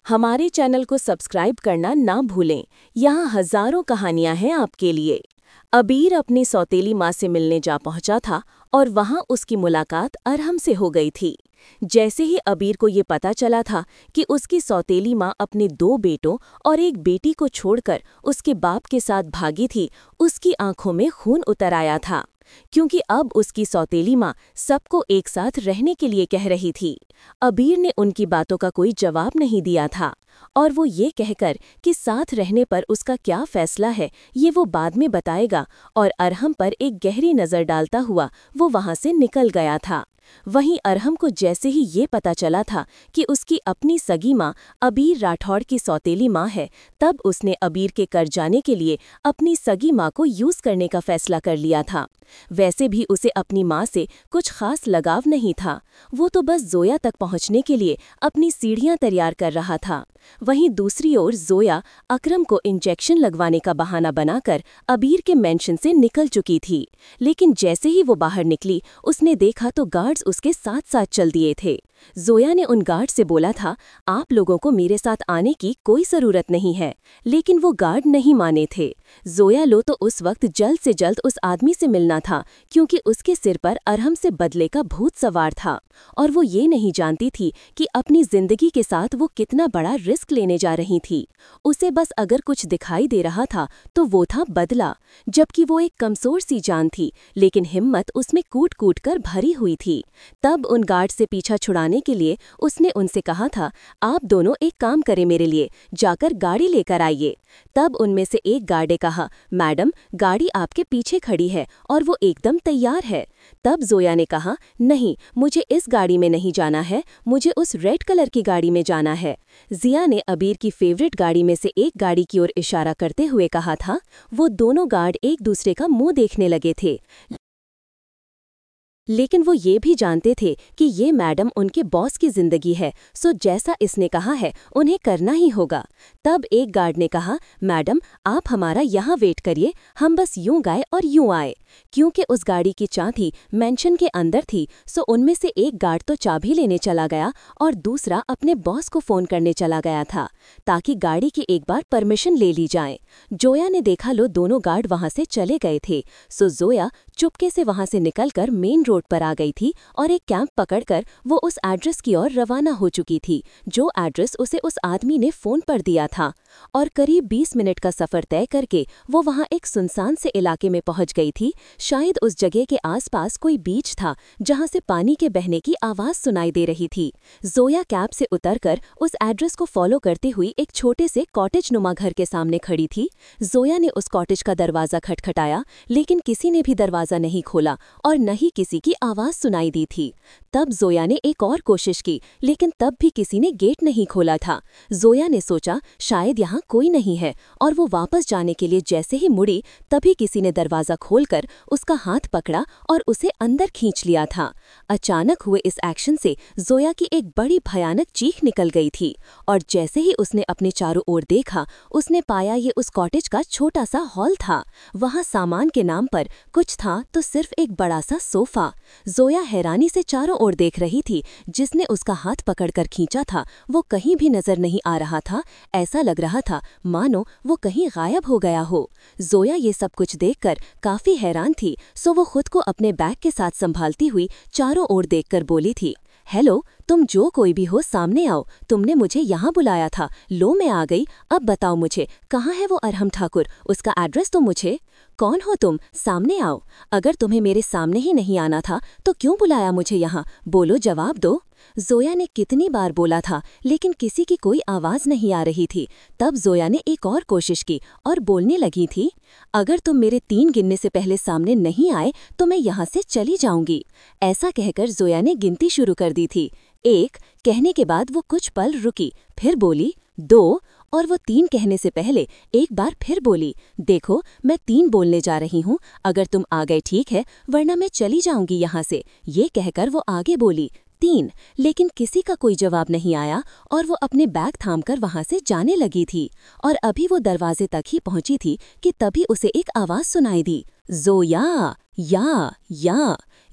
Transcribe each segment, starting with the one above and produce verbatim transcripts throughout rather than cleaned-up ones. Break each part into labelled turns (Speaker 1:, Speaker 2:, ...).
Speaker 1: हमारे चैनल को सब्सक्राइब करना ना भूलें। यहाँ हजारों कहानियां हैं आपके लिए। अबीर अपनी सौतेली माँ से मिलने जा पहुंचा था और वहां उसकी मुलाकात अरहम से हो गई थी। जैसे ही अबीर को ये पता चला था कि उसकी सौतेली माँ अपने दो बेटों और एक बेटी को छोड़कर उसके बाप के साथ भागी थी, उसकी आंखों में खून उतर आया था, क्योंकि अब उसकी सौतेली माँ सबको एक साथ रहने के लिए कह रही थी। अबीर ने उनकी बातों का कोई जवाब नहीं दिया था और वो ये कहकर कि साथ रहने पर उसका क्या फैसला है ये वो बाद में बताएगा, और अरहम पर एक गहरी नज़र डालता हुआ वो वहाँ से निकल गया था। वहीं अरहम को जैसे ही ये पता चला था कि उसकी अपनी सगी माँ अबीर राठौड़ की सौतेली माँ है, तब उसने अबीर के कर जाने के लिए अपनी सगी माँ को यूज़ करने का फैसला कर लिया था। वैसे भी उसे अपनी माँ से कुछ खास लगाव नहीं था, वो तो बस जोया तक पहुँचने के लिए अपनी सीढ़ियाँ तैयार कर रहा था। वहीं दूसरी ओर जोया अकरम को इंजेक्शन लगवाने का बहाना बनाकर अबीर के मेंशन से निकल चुकी थी, लेकिन जैसे ही वो बाहर निकली उसने देखा तो गार्ड्स उसके साथ साथ चल दिए थे। जोया ने उन गार्ड से बोला था, आप लोगों को मेरे साथ आने की कोई ज़रूरत नहीं है, लेकिन वो गार्ड नहीं माने थे। जोया लो तो उस वक्त जल्द से जल्द उस आदमी से मिलना था, क्योंकि उसके सिर पर अरहम से बदले का भूत सवार था और वो ये नहीं जानती थी कि अपनी जिंदगी के साथ वो कितना बड़ा रिस्क लेने जा रही थी। उसे बस अगर कुछ दिखाई दे रहा था तो वो था बदला, जबकि वो एक कमजोर सी जान थी, लेकिन हिम्मत उसमें कूट कूट कर भरी हुई थी। तब उन गार्ड से पीछा छुड़ाने के लिए उसने उनसे कहा था, आप दोनों एक काम करें, मेरे लिए जाकर गाड़ी लेकर आइए। तब उनमें से एक गार्ड ने कहा, मैडम गाड़ी आपके पीछे खड़ी है और वो एकदम तैयार है। तब जोया ने कहा, नहीं, मुझे इस गाड़ी में नहीं जाना है, मुझे उस रेड कलर की गाड़ी में जाना है। जिया ने अबीर की फेवरेट गाड़ी में से एक गाड़ी की ओर इशारा करते हुए कहा था। वो दोनों गार्ड एक दूसरे का मुंह देखने लगे थे, लेकिन वो ये भी जानते थे कि ये मैडम उनके बॉस की जिंदगी है, सो जैसा इसने कहा है उन्हें करना ही होगा। तब एक गार्ड ने कहा, मैडम आप हमारा यहाँ वेट करिए, हम बस यूं गए और यूं आए। क्योंकि उस गाड़ी की चाबी मेंशन के अंदर थी, सो उनमें से एक गार्ड तो चाबी लेने चला गया और दूसरा अपने बॉस को फ़ोन करने चला गया था, ताकि गाड़ी की एक बार परमिशन ले ली जाए। जोया ने देखा लो दोनों गार्ड वहाँ से चले गए थे, सो जोया चुपके से वहाँ से निकलकर मेन रोड पर आ गई थी और एक कैंप पकड़कर वो उस एड्रेस की ओर रवाना हो चुकी थी, जो एड्रेस उसे उस आदमी ने फ़ोन पर दिया था। और करीब बीस मिनट का सफ़र तय करके वो वहाँ एक सुनसान से इलाके में पहुँच गई थी। शायद उस जगह के आसपास कोई बीच था जहाँ से पानी के बहने की आवाज़ सुनाई दे रही थी। जोया कैब से उतरकर उस एड्रेस को फॉलो करती हुई एक छोटे से कॉटेज नुमा घर के सामने खड़ी थी। जोया ने उस कॉटेज का दरवाज़ा खटखटाया, लेकिन किसी ने भी दरवाज़ा नहीं खोला और न ही किसी की आवाज़ सुनाई दी थी। तब जोया ने एक और कोशिश की, लेकिन तब भी किसी ने गेट नहीं खोला था। जोया ने सोचा शायद यहाँ कोई नहीं है, और वो वापस जाने के लिए जैसे ही मुड़ी तभी किसी ने दरवाज़ा खोलकर उसका हाथ पकड़ा और उसे अंदर खींच लिया था। अचानक हुए इस एक्शन से जोया की एक बड़ी भयानक चीख निकल गई थी, और जैसे ही उसने अपने चारों ओर देखा उसने पाया ये उस कॉटेज का छोटा सा हॉल था। वहाँ सामान के नाम पर कुछ था तो सिर्फ एक बड़ा सा सोफा। जोया हैरानी से चारों ओर देख रही थी। जिसने उसका हाथ पकड़कर खींचा था वो कहीं भी नजर नहीं आ रहा था, ऐसा लग रहा था मानो वो कहीं गायब हो गया हो। जोया ये सब कुछ देखकर काफी हैरान थी, सो वो खुद को अपने बैग के साथ संभालती हुई चारों ओर देखकर बोली थी, हेलो, तुम जो कोई भी हो सामने आओ, तुमने मुझे यहाँ बुलाया था, लो मैं आ गई। अब बताओ मुझे कहाँ है वो अरहम ठाकुर, उसका एड्रेस तो मुझे। कौन हो तुम, सामने आओ। अगर तुम्हें मेरे सामने ही नहीं आना था तो क्यों बुलाया मुझे यहाँ, बोलो, जवाब दो। जोया ने कितनी बार बोला था, लेकिन किसी की कोई आवाज़ नहीं आ रही थी। तब जोया ने एक और कोशिश की और बोलने लगी थी, अगर तुम मेरे तीन गिनने से पहले सामने नहीं आए तो मैं यहाँ से चली जाऊंगी। ऐसा कहकर जोया ने गिनती शुरू कर दी थी। एक कहने के बाद वो कुछ पल रुकी, फिर बोली दो, और वो तीन कहने से पहले एक बार फिर बोली, देखो मैं तीन बोलने जा रही हूँ, अगर तुम आ गए ठीक है, वरना मैं चली जाऊंगी यहाँ से। ये कहकर वो आगे बोली तीन, लेकिन किसी का कोई जवाब नहीं आया और वो अपने बैग थामकर वहाँ से जाने लगी थी। और अभी वो दरवाजे तक ही पहुँची थी कि तभी उसे एक आवाज़ सुनाई दी, जोया, या या।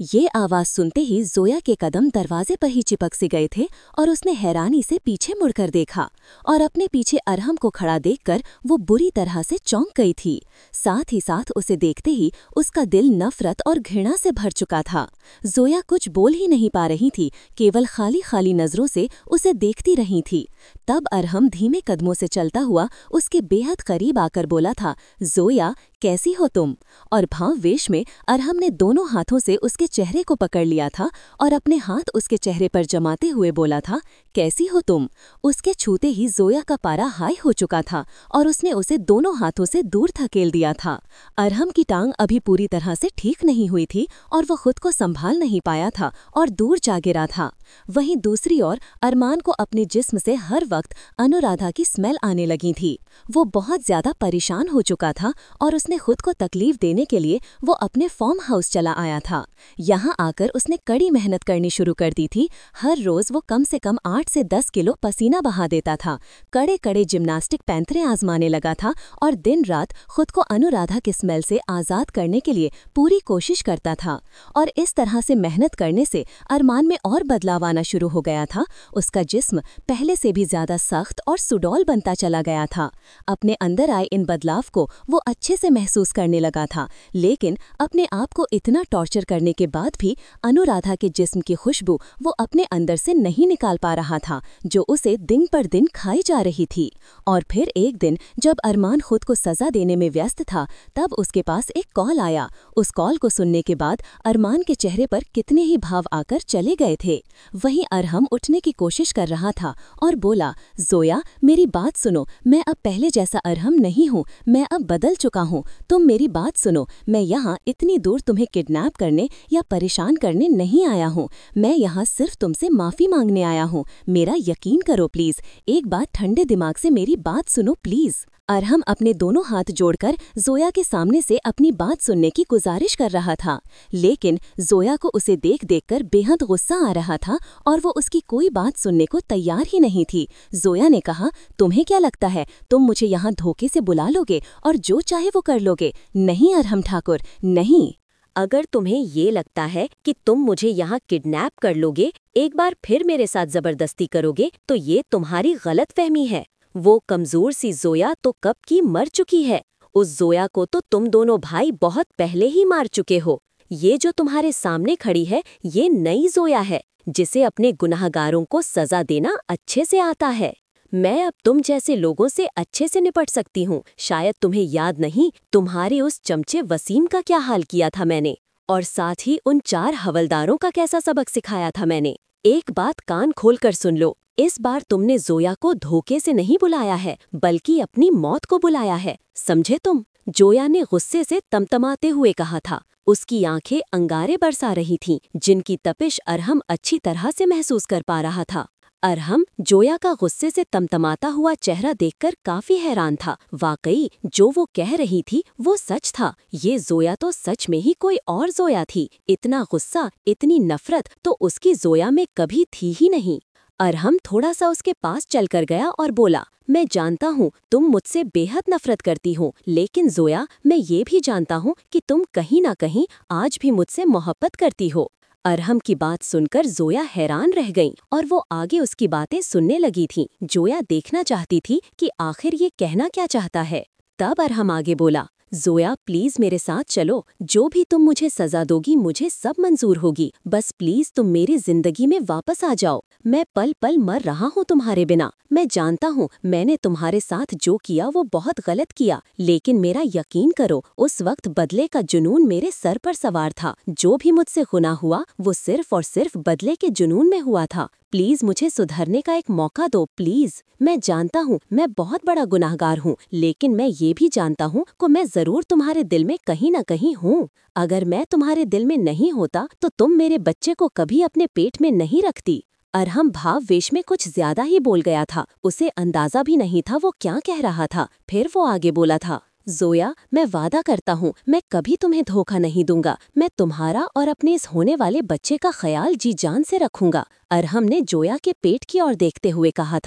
Speaker 1: ये आवाज सुनते ही जोया के कदम दरवाजे पर ही चिपक से गए थे और उसने हैरानी से पीछे मुड़कर देखा और अपने पीछे अरहम को खड़ा देखकर वो बुरी तरह से चौंक गई थी। साथ ही साथ उसे देखते ही उसका दिल नफरत और घृणा से भर चुका था। जोया कुछ बोल ही नहीं पा रही थी, केवल खाली खाली नजरों से उसे देखती रही थी। तब अरहम धीमे कदमों से चलता हुआ उसके बेहद करीब आकर बोला था, जोया कैसी हो तुम? और भाव वेश में अरहम ने दोनों हाथों से उसके चेहरे को पकड़ लिया था और अपने हाथ उसके चेहरे पर जमाते हुए बोला था, कैसी हो तुम? उसके छूते ही जोया का पारा हाई हो चुका था और उसने उसे दोनों हाथों से दूर धकेल दिया था। अरहम की टांग अभी पूरी तरह से ठीक नहीं हुई थी और वह खुद को संभाल नहीं पाया था और दूर जा गिरा था। वहीं दूसरी ओर अरमान को अपने जिस्म से हर वक्त अनुराधा की स्मेल आने लगी थी। वो बहुत ज्यादा परेशान हो चुका था और उसने खुद को तकलीफ देने के लिए वो अपने फार्म हाउस चला आया था। यहाँ आकर उसने कड़ी मेहनत करनी शुरू कर दी थी। हर रोज वो कम से कम आठ से दस किलो पसीना बहा देता था, कड़े कड़े जिम्नास्टिक पैंतरे आजमाने लगा था और दिन रात खुद को अनुराधा के स्मेल से आज़ाद करने के लिए पूरी कोशिश करता था। और इस तरह से मेहनत करने से अरमान में और बदलाव आना शुरू हो गया था। उसका जिस्म पहले से भी ज्यादा सख्त और सुडौल बनता चला गया था। अपने अंदर आए इन बदलाव को वो अच्छे से महसूस करने लगा था, लेकिन अपने आप को इतना टॉर्चर करने के बाद भी अनुराधा के जिस्म की खुशबू वो अपने अंदर से नहीं निकाल पा रहा था, जो उसे दिन पर दिन खाई जा रही थी। और फिर एक दिन जब अरमान खुद को सजा देने में व्यस्त था, तब उसके पास एक कॉल आया। उस कॉल को सुनने के बाद अरमान के चेहरे पर कितने ही भाव आकर चले गए थे। वहीं अरहम उठने की कोशिश कर रहा था और बोला, जोया मेरी बात सुनो, मैं अब पहले जैसा अरहम नहीं हूँ, मैं अब बदल चुका हूँ। तुम मेरी बात सुनो, मैं यहाँ इतनी दूर तुम्हें किडनैप करने या परेशान करने नहीं आया हूँ। मैं यहाँ सिर्फ तुमसे माफ़ी मांगने आया हूँ। मेरा यकीन करो प्लीज़, एक बार ठंडे दिमाग से मेरी बात सुनो प्लीज़। अरहम अपने दोनों हाथ जोड़कर जोया के सामने से अपनी बात सुनने की गुजारिश कर रहा था, लेकिन जोया को उसे देख देखकर बेहद गुस्सा आ रहा था और वो उसकी कोई बात सुनने को तैयार ही नहीं थी। जोया ने कहा, तुम्हें क्या लगता है तुम मुझे यहाँ धोखे से बुला लोगे और जो चाहे वो कर लोगे? नहीं अरहम ठाकुर, नहीं।
Speaker 2: अगर तुम्हें ये लगता है कि तुम मुझे यहाँ किडनैप कर लोगे, एक बार फिर मेरे साथ जबरदस्ती करोगे, तो ये तुम्हारी गलतफहमी है। वो कमजोर सी जोया तो कब की मर चुकी है। उस जोया को तो तुम दोनों भाई बहुत पहले ही मार चुके हो। ये जो तुम्हारे सामने खड़ी है, ये नई जोया है, जिसे अपने गुनाहगारों को सजा देना अच्छे से आता है। मैं अब तुम जैसे लोगों से अच्छे से निपट सकती हूँ। शायद तुम्हें याद नहीं, तुम्हारे उस चमचे वसीम का क्या हाल किया था मैंने, और साथ ही उन चार हवलदारों का कैसा सबक सिखाया था मैंने। एक बात कान खोलकर सुन लो, इस बार तुमने जोया को धोखे से नहीं बुलाया है, बल्कि अपनी मौत को बुलाया है, समझे तुम? जोया ने गुस्से से तमतमाते हुए कहा था। उसकी आंखें अंगारे बरसा रही थीं, जिनकी तपिश अरहम अच्छी तरह से महसूस कर पा रहा था। अरहम जोया का गुस्से से तमतमाता हुआ चेहरा देखकर काफी हैरान था। वाकई जो वो कह रही थी वो सच था। ये जोया तो सच में ही कोई और जोया थी। इतना गुस्सा, इतनी नफरत तो उसकी जोया में कभी थी ही नहीं। अरहम थोड़ा सा उसके पास चलकर गया और बोला, मैं जानता हूँ तुम मुझसे बेहद नफरत करती हो, लेकिन जोया मैं ये भी जानता हूँ कि तुम कहीं ना कहीं आज भी मुझसे मोहब्बत करती हो। अरहम की बात सुनकर जोया हैरान रह गई और वो आगे उसकी बातें सुनने लगी थी। जोया देखना चाहती थी कि आखिर ये कहना क्या चाहता है। तब अरहम आगे बोला, जोया प्लीज मेरे साथ चलो, जो भी तुम मुझे सजा दोगी मुझे सब मंजूर होगी। बस प्लीज तुम मेरी जिंदगी में वापस आ जाओ। मैं पल पल मर रहा हूँ तुम्हारे बिना। मैं जानता हूँ मैंने तुम्हारे साथ जो किया वो बहुत गलत किया, लेकिन मेरा यकीन करो उस वक्त बदले का जुनून मेरे सर पर सवार था। जो भी मुझसे गुनाह हुआ वो सिर्फ और सिर्फ बदले के जुनून में हुआ था। प्लीज मुझे सुधरने का एक मौका दो प्लीज। मैं जानता हूँ मैं बहुत बड़ा गुनाहगार हूँ, लेकिन मैं ये भी जानता हूँ कि मैं जरूर तुम्हारे दिल में कहीं ना कहीं हूँ। अगर मैं तुम्हारे दिल में नहीं होता तो तुम मेरे बच्चे को कभी अपने पेट में नहीं रखती। अरहम भाव वेश में कुछ ज्यादा ही बोल गया था। उसे अंदाजा भी नहीं था वो क्या कह रहा था। फिर वो आगे बोला था, जोया मैं वादा करता हूँ मैं कभी तुम्हें धोखा नहीं दूंगा। मैं तुम्हारा और अपने इस होने वाले बच्चे का ख्याल जी जान से रखूंगा। अरहम ने जोया के पेट की ओर देखते हुए कहा था।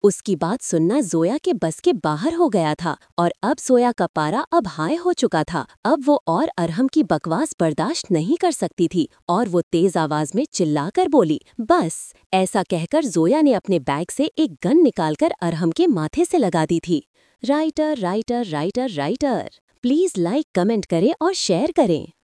Speaker 1: उसकी बात सुनना जोया के बस के बाहर हो गया था और अब जोया का पारा अब हाई हो चुका था। अब वो और अरहम की बकवास बर्दाश्त नहीं कर सकती थी और वो तेज आवाज में चिल्लाकर बोली, बस। ऐसा कहकर जोया ने अपने बैग से एक गन निकालकर अरहम के माथे से लगा दी थी। Writer writer writer writer please like comment करें और शेयर करें।